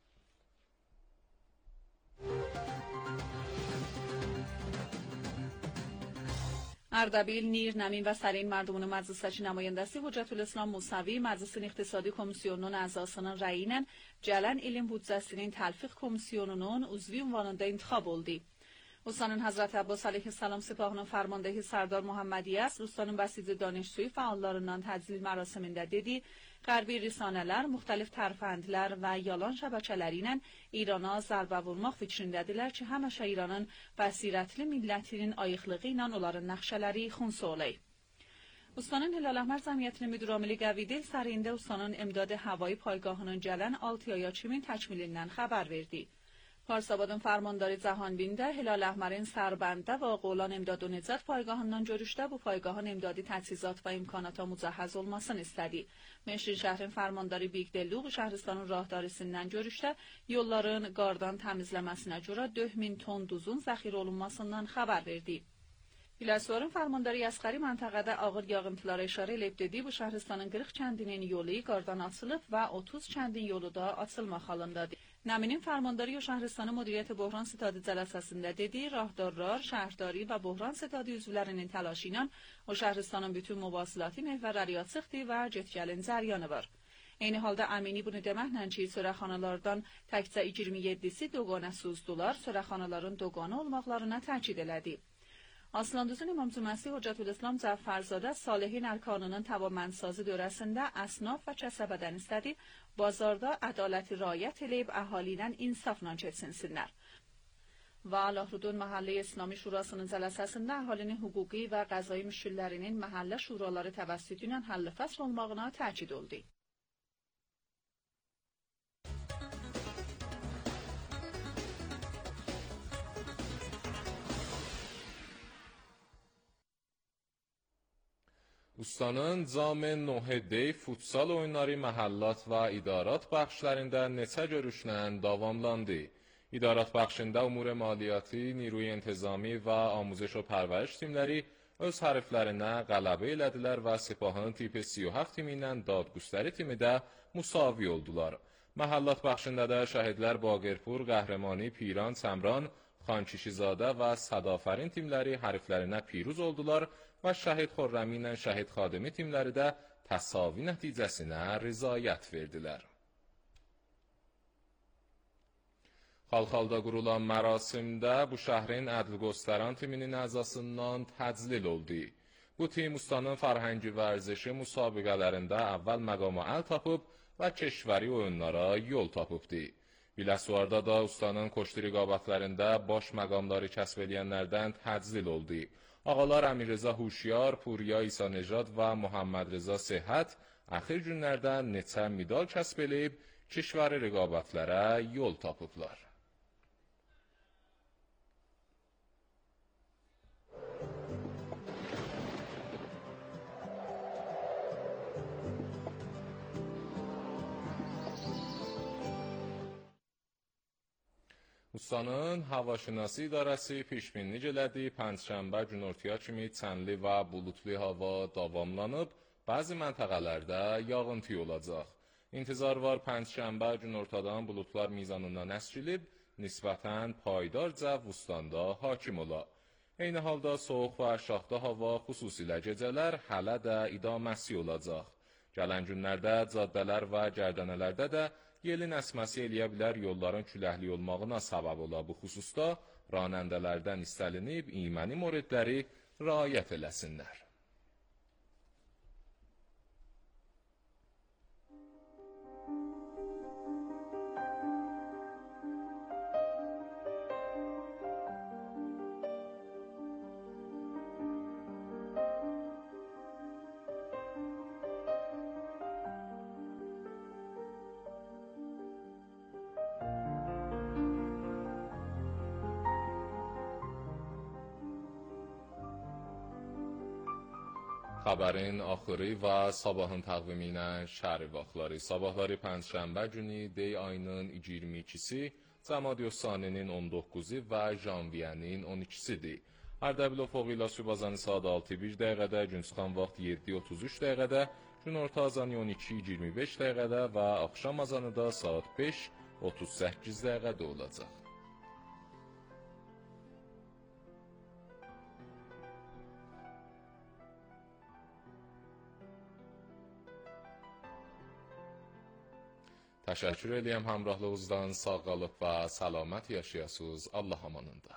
اردبیل نیر نمین و سرین مردمون مجلس نمایندسی حجت الاسلام موسوی مجلس اقتصادی komisyonunun əzasının rəyi ilə gələn ilin büdcəsinin təlfiq komisyonunun uzvi ünvanında intikhab oldu. Ustanın Hazreti Abbas aleyhisselam Sepahının Fermandehi Serdar Muhammediyəs, Ustanın bəsici danışsuyu fəallarından təcil mərasimində dedi, Qərbi risanələr, müxtəlif tərfəndlər və yalan şəbəkələri ilə İrana zərbə vurmaq fikrindədirlər ki, həməşə İranın bəsirətli millətinin ayıqlığı ilə onların nəxşələri xunsu olay. Ustanın Hilal Əhmər Cəmiyyətinin müdürəmili Qəvidil sərində Ustanın imdadı havayı paygahının gələn altı aya kimin təkmilindən xəbər verdi. Parsabadın Fermandarı Cahanbində Hilal Əhmərin sərbəndə və Qoğlan İmdad və Necət paygahından görüşdə bu paygahın imdadi təchizat və imkanata mücəhhəz olmasını istədi. Meşrin şəhrin Fermandarı Bigdelluq şəhristanın rahdarisindən görüşdə yolların qardan təmizləməsinə görə dörd min ton duzun zəxir olunmasından xəbər verdi. Biləsuvarın Fermandarı Yasqari məntəqədə ağır yağıntılara işarə eləyib dedi, bu şəhristanın qırx kəndinin yolu qardan açılıb və otuz kəndin yolu da açılmaq halındadır. Nəminin Fermandarı şəhristanı Müdiriyyət Böhran Sitadı cələsəsində dedi, rahdarlar, şəhrdari və Böhran Sitadı üzvlərinin təlaşı ilə o şəhristanın bütün müvasilati məhvərləri açıqdır və getgəlin cəryanı var. Eyni halda əmini bunu deməklə ki, sörəxanalardan təkcə iyirmi yeddisi doqana suzdular, sörəxanaların doqana olmaqlarına təkid elədi. Aslanduzun İmam Cüməsi Hocətül İslam Cəfərzadə Salihin Ərkanının təvaməndsazı dörəsində əsnaf və kəsəbədən istədi, bazarda ədaləti rayət eləyib əhalidən insafla keçsinsinlər. Və Allahrudun Məhəllə İslami Şurasının cələsəsində əhalinin hüquqi və qəzai müşkillərinin məhəllə şuraları təvəssütü ilə həll fəsl olmağına təkid oldu. Ustanın Cam-ı Nohedey futsal oyunları məhəllat və idarat bəxşlərində neçə görüşlə davamlandı. İdarat bəxşində umur maliyyəti, niruy intizami və amuzəş və pərvəriş timləri öz hərflərinə qələbə elədilər və Sepahın tipi سی و هفت timi ilə dadgüstəri timi də musavi oldular. Məhəllat bəxşində də şəhidlər Baqirpur, Qəhrəmani, Piran, Səmran, Xankişizadə və Sədafərin timləri hərflərinə piruz oldular və şəhid Xürrəmi ilə şəhid Xadimi timləri də təsavi nəticəsinə rizayət verdilər. Xalxalda qurulan mərasimdə bu şəhrin ədl göstərən timinin əzasından təclil oldu. Bu tim ustanın fərhəngi vərzişi müsabiqələrində əvvəl məqama əl tapıb və keşvəri oyunlara yol tapıbdı. Biləsuvarda da ustanın koştu riqabətlərində baş məqamları kəsb edənlərdən təclil oldu. Ağalar Əmirreza Huşyar, Puriya İsa Necad və Muhammed Reza Sehət əxir günlərdə neçə medal kəsb edib, keşvəri riqabətlərə yol tapıblar. Ustanın Havaşinasi İdarəsi pişminlik elədi, pəncşənbə günortaya kimi çənli və bulutlu hava davamlanıb, bəzi məntəqələrdə yağıntı olacaq. İntizar var pəncşənbə günortadan bulutlar mizanından əskilib, nisbətən paydar cəv ustandə hakim ola. Eyni halda soğuq və şaxta hava xüsusilə gecələr hələ də idaməsi olacaq. Gələn günlərdə caddələr və gərdənələrdə də yelin əsməsi eləyə bilər, yolların küləkli olmağına səbəb ola. Bu xüsusda ranəndələrdən istəlinib, iməni moridləri riayət eləsinlər. Xəbərin axırı və sabahın təqvimi ilə şəhəri vaxtları. Sabahları Pənjşənbə günü dey ayının iyirmi ikisi, Cəmadiyossaninin on doqquzu və janviyənin on ikisidir. Ərdəbil ofoğu ilə sübh azanı saat altı bir dəqiqədə, gün çıxan vaxt yeddi otuz üç dəqiqədə, gün orta azanı on iki iyirmi beş dəqiqədə və axşam azanı da saat beş otuz səkkiz dəqiqədə olacaq. Təşəkkür edirəm həmrəhliyinizdən, sağ qalıb və səlamət yaşayasınız. Allah amanında.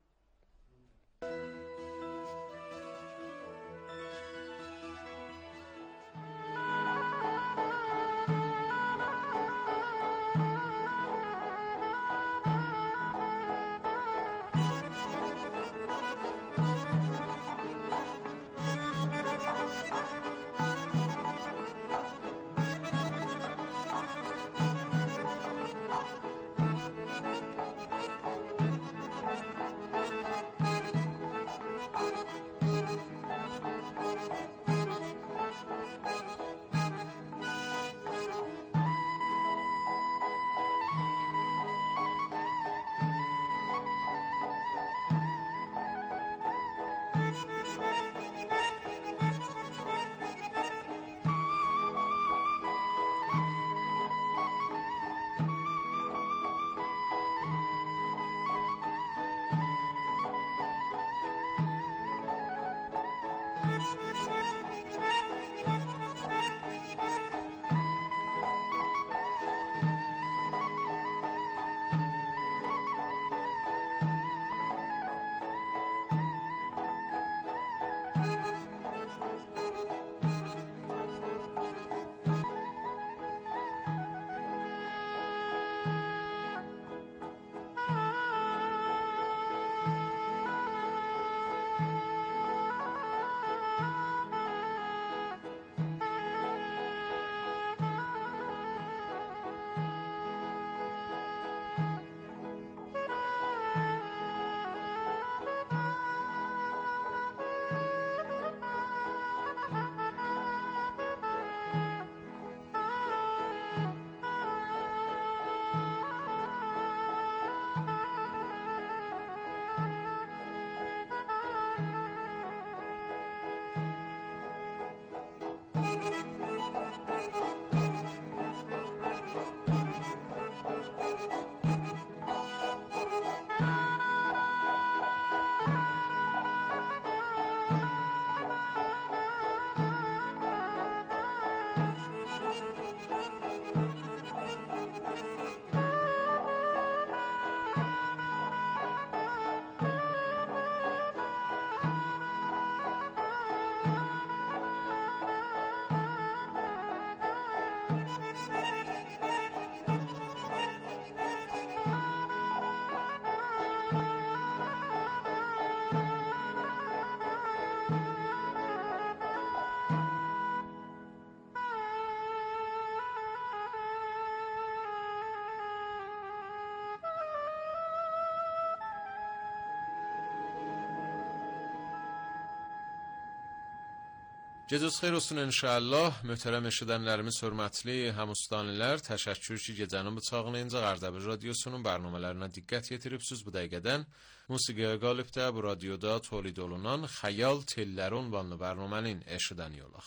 Gecəniz xeyir olsun inşallah. Möhtərəm eşidənlərimiz, hörmətli həmüstanilər, təşəkkür ki, gecənin bıçağınca Ərdəbil radiosunun bərnamələrinə diqqət yetiribsiniz. Bu dəqiqədən musiqiyə qalibdə bu radioda tolid olunan Xəyal Telləri ünvanlı bərnamənin eşidən yolaq.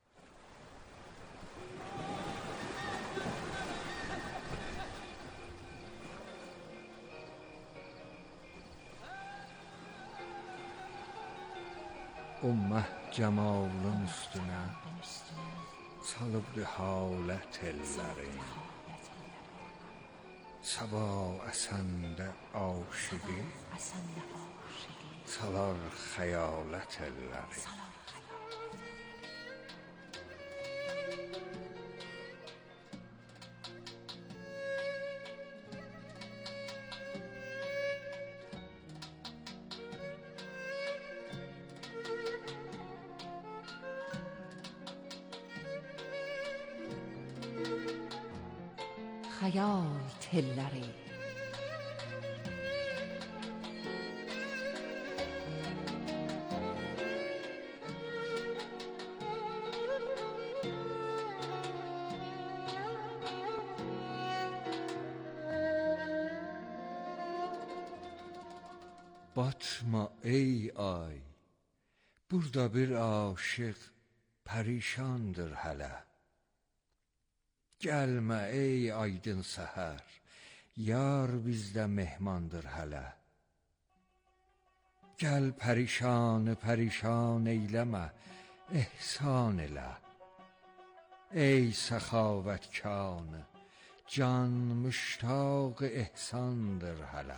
Ummah cemalın üstüne salıbdı halet ellerin. Sabah esende aşığı salar hayalet ellerin. Xəyal telləri. batma ey ay, burada bir aşık perişandır hələ. Gəlmə ey aydın səhər, yar bizdə mehmandır hələ. Gəl pərişanı pərişan eyləmə, ehsan elə. Ey səxavətkanı, can müştaq ehsandır hələ.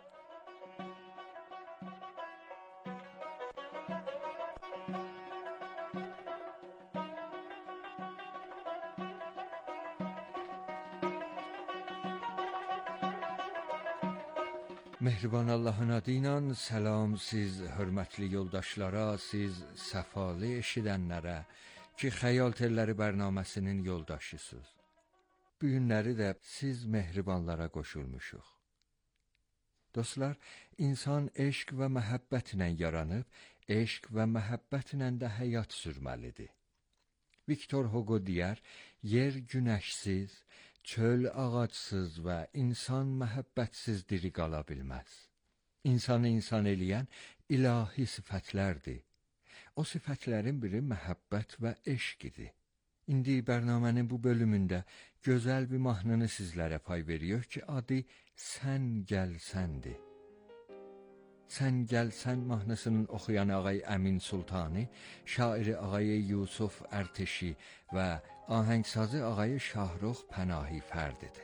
Mehriban Allahın adıyla selam siz hörmətli yoldaşlara, siz səfalı eşidənlərə ki, Xəyal Telləri bərnaməsinin yoldaşısınız. Bu günləri də siz mehribanlara qoşulmuşuq. Dostlar, insan eşq və məhəbbətlə yaranıb, eşq və məhəbbətlə də həyat sürməlidir. Viktor Hugo deyər, yer günəşsiz, çöl ağacsız və insan məhəbbətsiz diri qala bilməz. İnsanı insan eləyən ilahi sifətlərdir. O sifətlərin biri məhəbbət və eşq idi. İndi bərnamənin bu bölümündə gözəl bir mahnını sizlərə pay veriyor ki, adı Sən Gəlsəndir. Sən Gəlsən mahnısının oxuyan ağay Əmin Sultani, şairi ağay Yusuf Ərteşi və ahəngsazı ağay Şahrux Pənahi Fərdidir.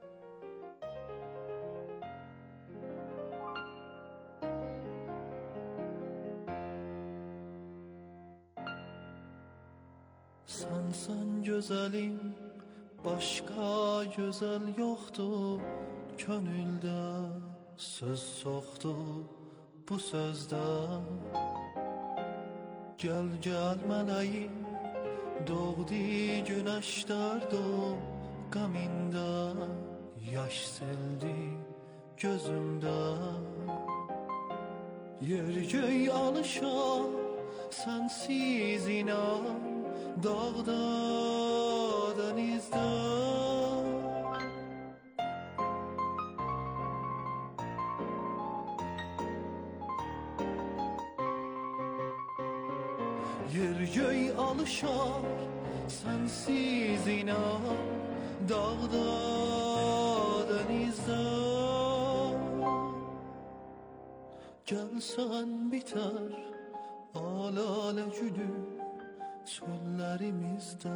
Sensen güzelim, başka güzel yoktu. Könülde söz soktu bu sözde. Gel gel meleğim, doğdu güneş derdi gaminde. Yaş sildi gözümde. Yer göy alışar sensiz inan, dağda denizde. Yer göy alışar sensiz inan, dağda denizde. Gelsen biter alale gülüm çöllerimizde.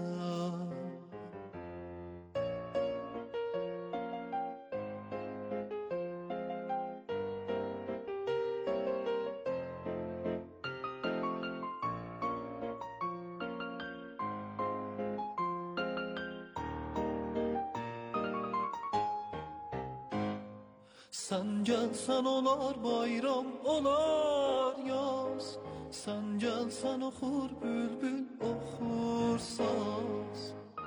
Sen gelsen olar bayram, olar yaz. Sen gelsen okur bülbül, okur saz.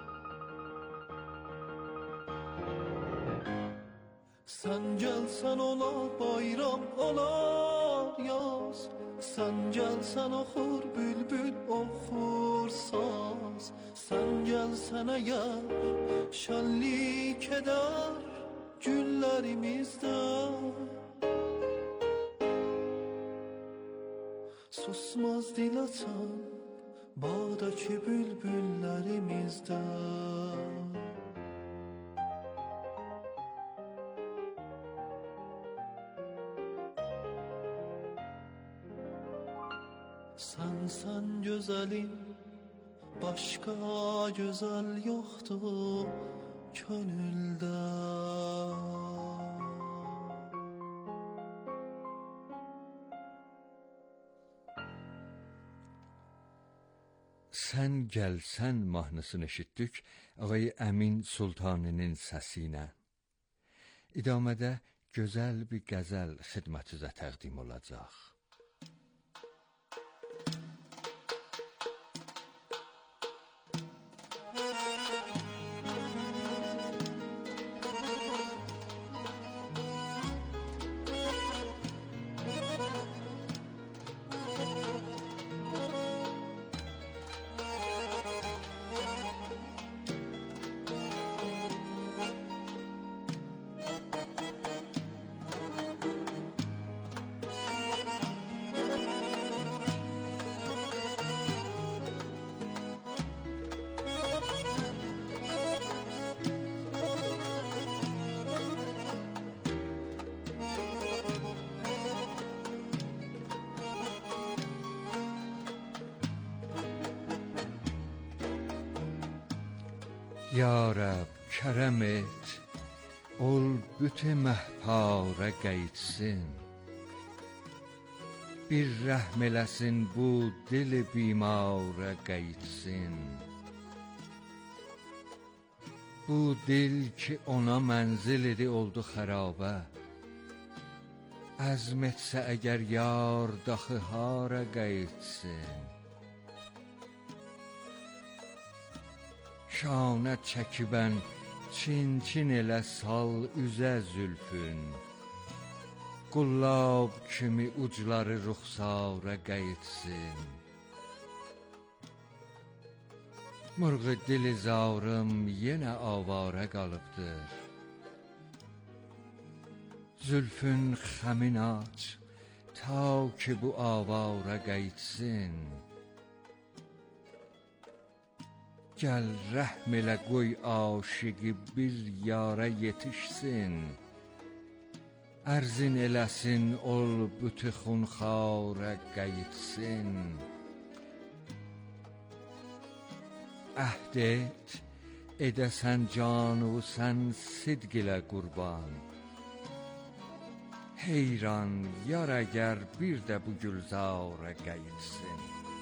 Sen gelsen olar bayram, olar yaz. Sen gelsen okur bülbül, okur saz. Sen gelsen eğer şenlik eder günlerimizde. Susmaz dil atan bağdaki bülbüllerimizde. Sen sen güzelim, başka güzel yoktu könülde. Sən Gəlsən mahnısını eşitdik ağay Əmin Sultaninin səsi ilə. İdamədə gözəl bir qəzəl xidmətinizə təqdim olacaq. Ya Rab, kərəm et, ol büt məhpara qeydsin. Bir rəhm eləsin bu dil bimara qeydsin. Bu dil ki ona mənzil idi oldu xərabə. Əzm etsə əgər yar daxı hara qeydsin. Şanə çəkibən çin-çin elə sal üzə zülfün. Qullab kimi ucları ruxsara qeydsin. Murğu dili zarım yenə avara qalıbdır. Zülfün xəmin aç, ta ki bu avara qeydsin. Gəl rəhm elə qoy aşiqi bir yara yetişsin. Ərzin eləsin ol bütü xunxara qeydsin. Əhd et, edəsən canı sən sidq ilə qurban. Heyran yar əgər bir də bu gülzara qeydsin.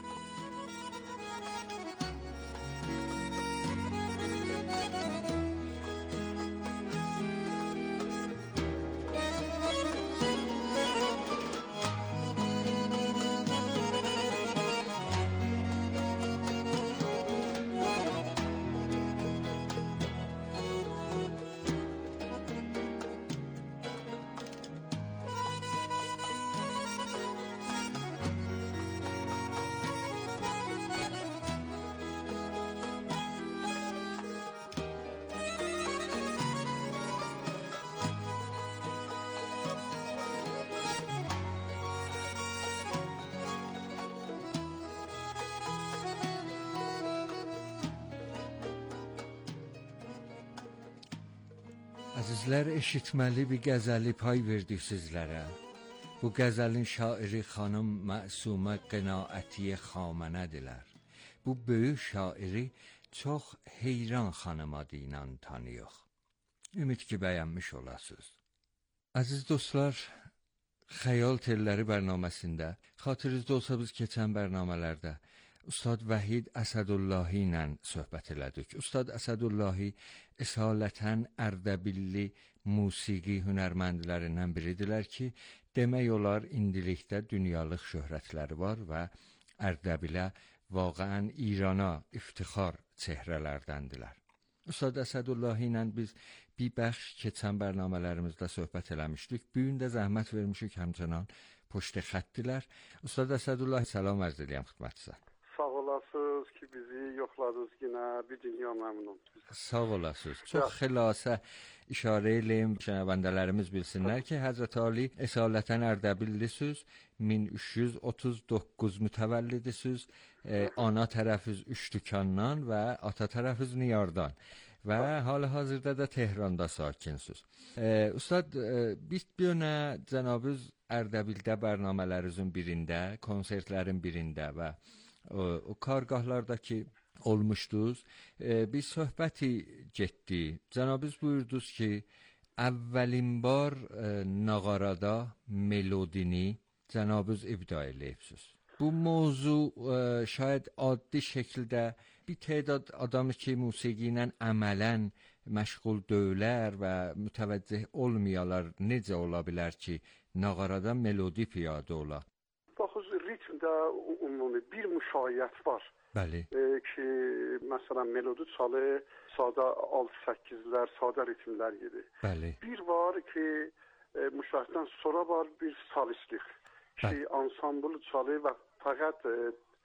Əzizlər, eşitməli bir qəzəli pay verdik sizlərə. Bu qəzəlin şairi xanım Məsumə Qənaətiyə Xamenədilər. Bu böyük şairi çox heyran xanım adı ilə tanıyıq. Ümid ki, bəyənmiş olasınız. Əziz dostlar, Xəyal Telləri bərnaməsində, xatirinizdə olsa biz keçən bərnamələrdə Ustad Vəhid Əsədullahi ilə söhbət elədik. Ustad Əsədullahi əsalətən Ərdəbilli musiqi hünərməndlərindən biridirlər ki, demək olar indilikdə dünyalıq şöhrətləri var və Ərdəbilə vaqəən İrana iftixar çehrələrdəndirlər. Ustad Əsədullahi ilə biz bir bəxş keçən bərnamələrimizdə söhbət eləmişdik. Bu gün də zəhmət vermişik, həmçinin poçt xəttdilər. Ustad Əsədullahi, salam ərz edirəm xidmətinizə. Sağ olasınız ki, bizi yoxladınız yine, bir dünya məmnun. Sağ olasınız. Çox xülasə işarə eləyim, şənəbəndələrimiz bilsinlər ki, Həzrət Ali əsalətən Ərdəbillisiniz, min üç yüz otuz doqquz mütəvəllidisiniz, e, ana tərəfiz Üçtükandan və ata tərəfiz Niyardan və hal-hazırda da Tehranda sakinsiniz. E, Ustad, e, biz bir önə cənabınız Ərdəbildə bərnamələrinizin birində, konsertlərin birində və o, o kargahlardakı olmuşdunuz. E, bir söhbəti getdi. Cənabınız buyurdunuz ki, əvvəlin bar e, nağarada melodini cənabınız ibda eləyibsiniz. Bu mövzu e, şayad adi şəkildə bir tədad adamı ki, musiqi ilə əmələn məşğul deyilər və mütəvəccüh olmayalar necə ola bilər ki, nağarada melodi piyadə ola? Baxız, ritmdə ümumi bir müşayiət var. Bəli. E, ki, məsələn, melodi çalı sadə altı səkkizlər, sadə ritmlər gedir. Bəli. Bir var ki, e, müşayiətdən sonra var bir solistlik. Ki, ansambl çalı və fəqət e,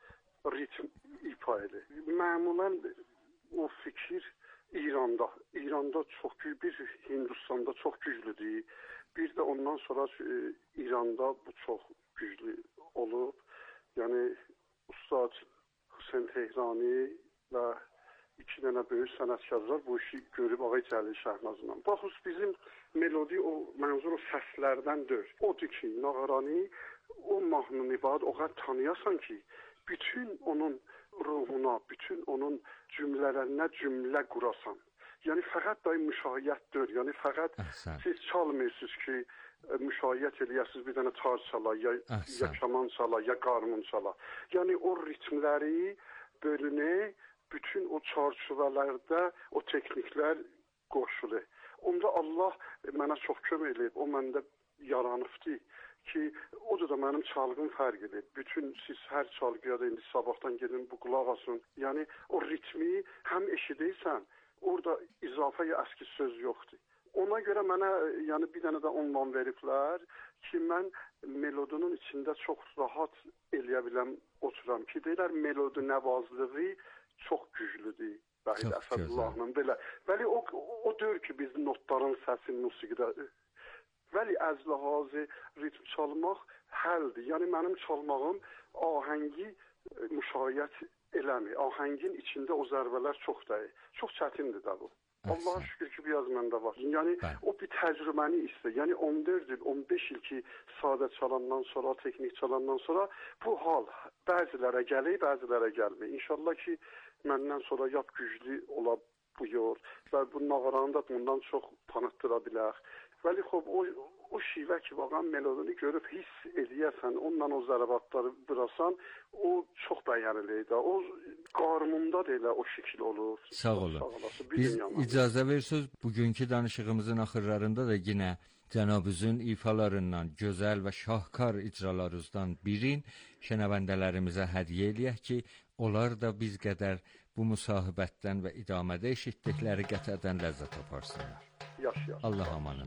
ritm ifa edir. Məmulən o fikir İranda, İranda çox güclü, Hindistanda çox güclüdür. Bir də ondan sonra e, İranda bu çox güclü olub. Yəni Ustad Hüseyn Tehrani və iki dənə böyük sənətkarlar bu işi görüb Ağay Cəlil Şəhnazla. Baxız, bizim melodi o mənzur o səslərdən deyil. Odur ki, nağarani o mahnını ibadet o kadar tanıyasan ki bütün onun ruhuna, bütün onun cümlələrinə cümlə qurasan. Yəni fəqət da müşahiyyətdir. Yəni fəqət Əhsən. Siz çalmıyorsunuz ki, müşahiyyət eləyəsiniz bir dənə tar çala, ya, ya kaman çala, ya qarmon çala. Yəni o ritmləri bölünə, bütün o çarçuvalarda o tekniklər qoşulur. Onda Allah mənə çox kömək eləyib, o məndə yaranıbdı ki, o da mənim çalğım fərq edir. Bütün siz hər çalğıya da indi sabahdan gedin bu qulaq asın. Yəni o ritmi həm eşidirsən, orada izafə ya əski söz yoxdur. Ona görə mənə yəni bir dənə də ünvan veriblər ki, mən melodinin içində çox rahat eləyə biləm, oturam ki, deyirlər melodi nəvazlığı çox güclüdür. Bəli, Əsədullahla belə. Bəli, o, o deyir ki, biz notların səsi musiqidə. Bəli, əzlahazı ritm çalmaq həldir. Yəni mənim çalmağım ahəngi müşahiyyət eləmir. Ahəngin içində o zərbələr çox dəyir. Çox çətindir də bu. Allah'a şükür ki biraz məndə var. Yəni Bəli. O bir təcrübəni istəyir. Yəni on dörd il, on beş il ki sadə çalandan sonra, texnik çalandan sonra bu hal bəzilərə gəlir, bəzilərə gəlmir. İnşallah ki məndən sonra yap güclü ola bu yol və bu nağaranı da bundan çox tanıtdıra bilər. Vəli xob o, o şivə ki vaqan melodini görüb hiss eləyəsən, ondan o zərabatları burasan, o çox bəyəniləydi. O qarmunda da elə o şəkil olur. Sağ olun. Sağ Biz icazə versiniz, bugünkü danışığımızın axırlarında da yine Cənab-ızın ifalarından, gözəl və şahkar icralarınızdan birin şənəvəndələrimizə hədiyyə eləyək ki, onlar da biz qədər bu müsahibətdən və idamədə eşitdikləri qətədən ləzzət aparsınlar. Yaşa. Allah amanın.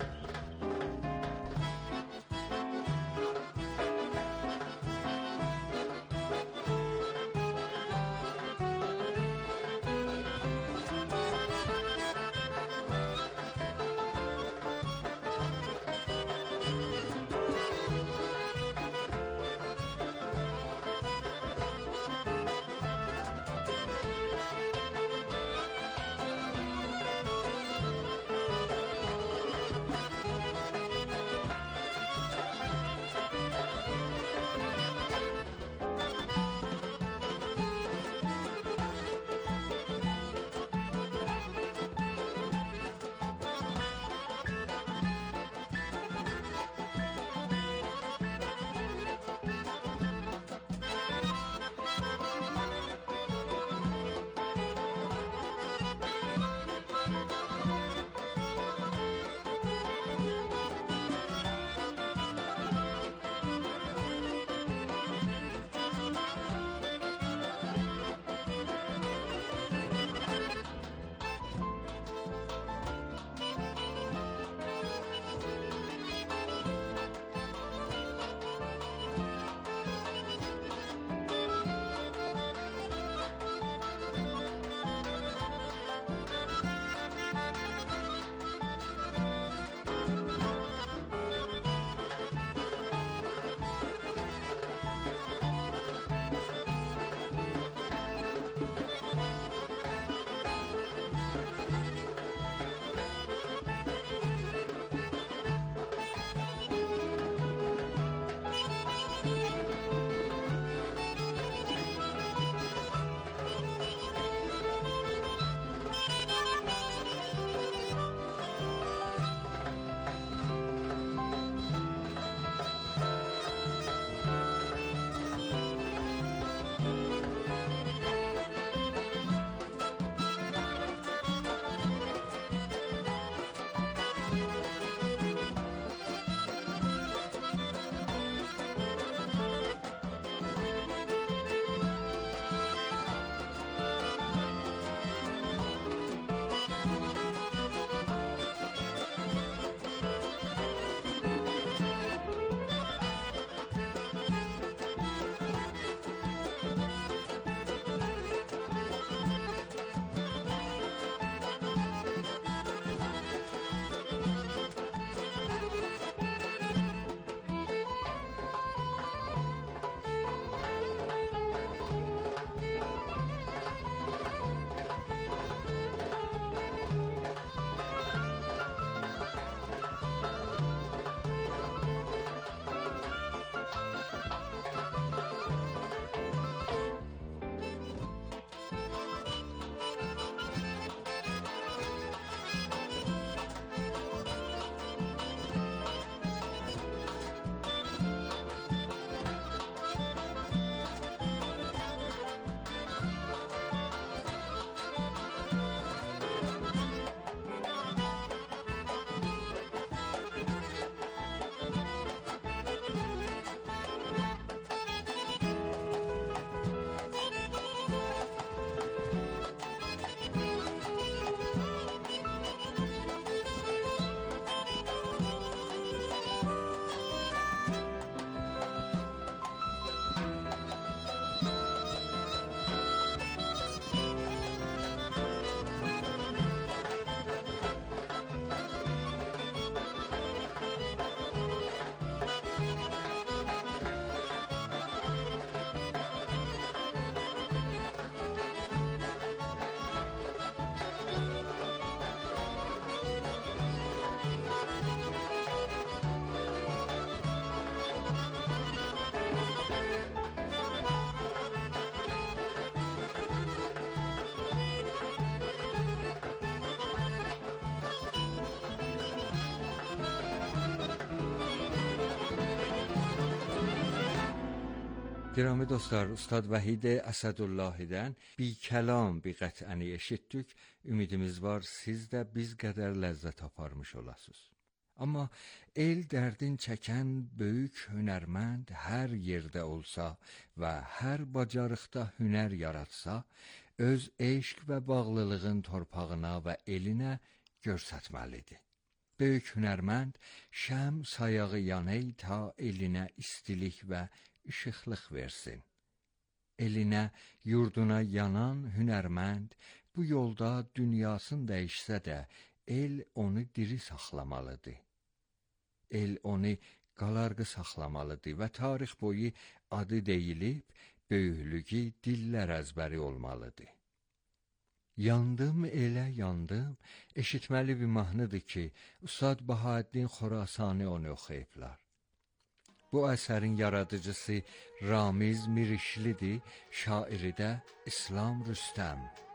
Girəmi dostlar, Ustad Vəhid Əsədullahidən bir kəlam, bir qət'əni eşitdik. Ümidimiz var, siz də biz qədər ləzzət aparmış olasınız. Amma el dərdin çəkən böyük hünərmənd hər yerdə olsa və hər bacarıqda hünər yaratsa, öz eşq və bağlılığın torpağına və elinə görsətməlidir. Böyük hünərmənd şəm sayağı yanay ta elinə istilik və işıqlıq versin. Elinə, yurduna yanan hünərmənd bu yolda dünyasını dəyişsə də el onu diri saxlamalıdır. El onu qalarğı saxlamalıdır və tarix boyu adı deyilib, böyüklüyü dillər əzbəri olmalıdır. Yandım elə yandım, eşitməli bir mahnıdır ki, Ustad Bahauddin Xorasani onu oxuyublar. Bu əsərin yaradıcısı Ramiz Mirişlidir, şairi də İslam Rüstəm.